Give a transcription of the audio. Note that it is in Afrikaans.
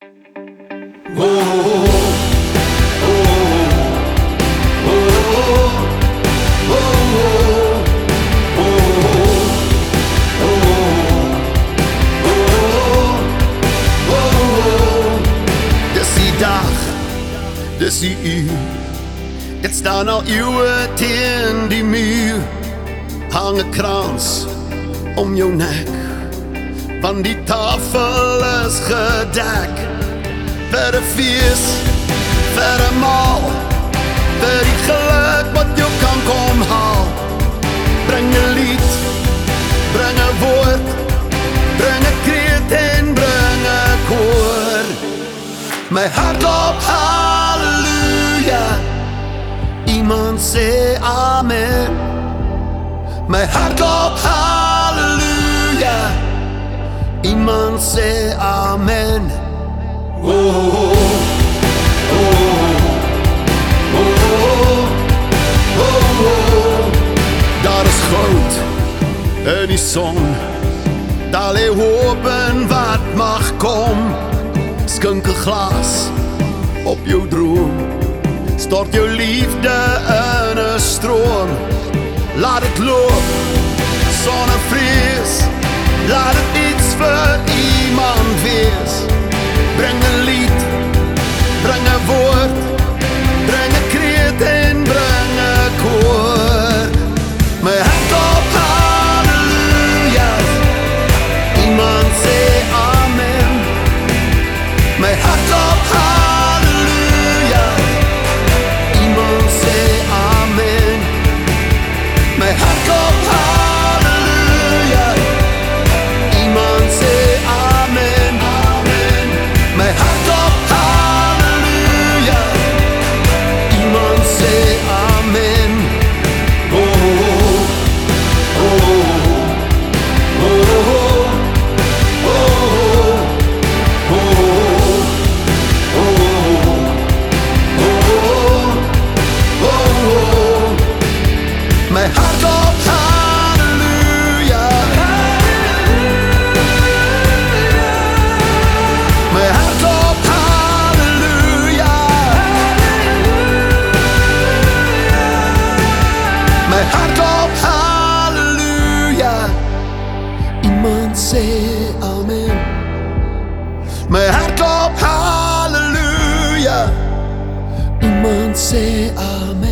Dis die uur, dit staan al eeuwen teen die muur. Hang 'n krans om jou nek, want die tafel is gedek. Vir 'n fees, vir 'n maal, vir die geluk wat jou kan kom haal. Bring 'n lied, bring 'n woord, bring 'n kreet en bring 'n koor. My hart klop halleluja, iemand sê amen. My hart klop halleluja, iemand sê amen. Oh, oh, oh, oh, oh, oh. Daar is goud in die son, daar lê hoop in wat mag kom. Skink 'n glas op jou droom, stort jou liefde in 'n stroom. Laat dit loop sonder vrees, laat dit iets vir iemand wees. Bring 'n lied, bring 'n woord, bring 'n kreet en bring 'n koor. My hart klop halleluja, iemand sê amen. My hart klop halleluja, iemand sê amen. My hart klop halleluja, iemand sê amen, amen. My hart klop halleluja, iemand sê amen. Oh, oh, oh, oh, oh, oh. My heart klop halleluja, my heart klop halleluja, my heart klop halleluja, iemand sê amen. My hart klop halleluja, iemand sê amen.